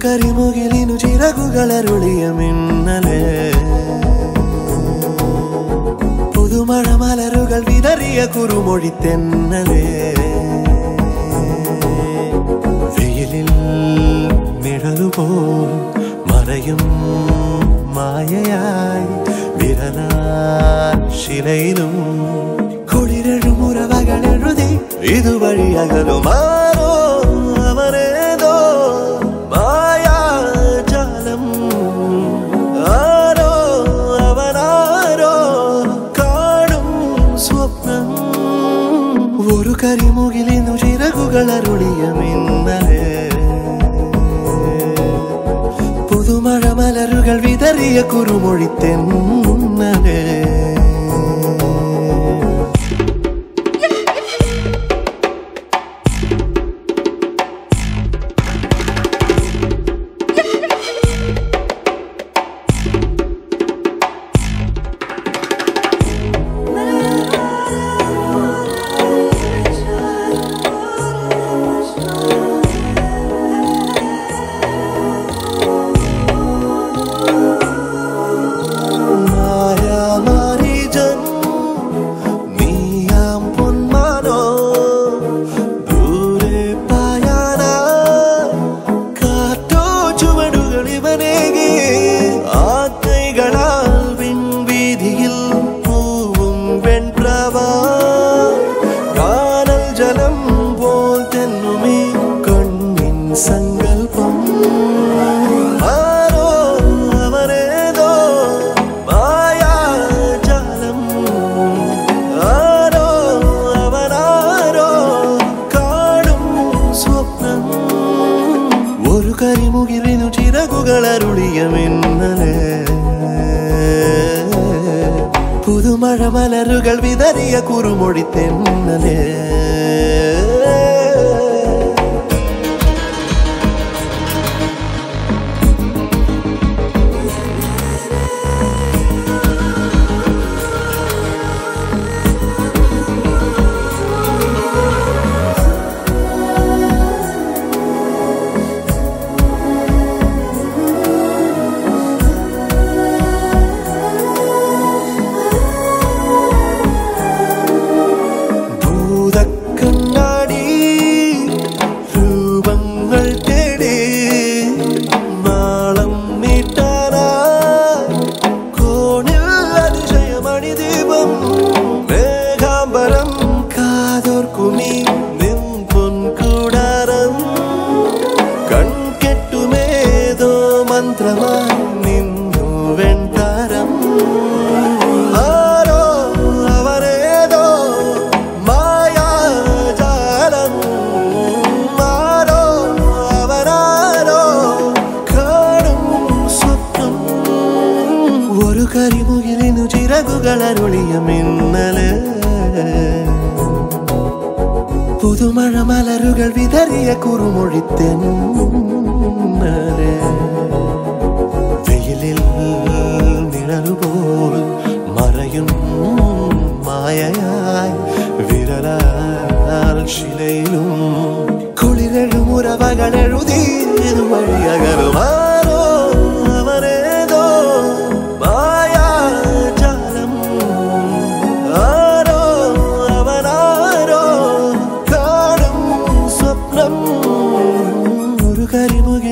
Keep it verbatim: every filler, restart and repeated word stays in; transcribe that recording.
കരിമുകിലിനു ചിറകുകളരുളിയ മിന്നലേ പുതുമഴ മലരുകൾ വിതറിയ കുറുമൊഴി തെന്നലേ വെയിലിൽ നിഴലുപോൽ മറയും മായയായി വിരലാൽ ശിലയിലും കുളിരഴുമുറവകളെഴുതി ഇതുവഴി അകലുമാറോ അവനേതോ മായാജാലം ആരോ അവനാരോ കാണും സ്വപ്നം ഒരു കരിമുകിലിനു ചിറകുകളരുളിയ മിന്നലേ പുതുമഴ മലരുകൾ വിതറിയ കുറുമൊഴി തെന്നലേ സങ്കൽപ്പം ആരോ അവനേതോ മായാജാലം ആരോ അവനാരോ കാണും സ്വപ്നം ഒരു കരിമുകിലിനു ചിറകുകളരുളിയ മിന്നലേ പുതുമഴ മലരുകൾ വിതറിയ കുറുമൊഴി തെന്നലേ മന്ത്രമായി നിന്നു വെൺതാരം ആരോ അവനേതോ മായാജാലം ആരോ അവനാരോ കാണും സ്വപ്നം ഒരു കരിമുകിലിനു ചിറകുകളരുളിയ മിന്നലേ പുതുമഴ മലരുകൾ വിതറിയ കുറുമൊഴി തെന്നലേ വെയിലിൽ നിഴലുപോൽ മറയും മായയായി വിരലാൽ ശിലയിലും കുളിരഴുമുറവകളെഴുതി ഇതുവഴി അകലുമാറോ അവനേതോ മായാജാലം ആരോ അവനാരോ കാണും സ്വപ്നം ഒരു കരിമുകിൽ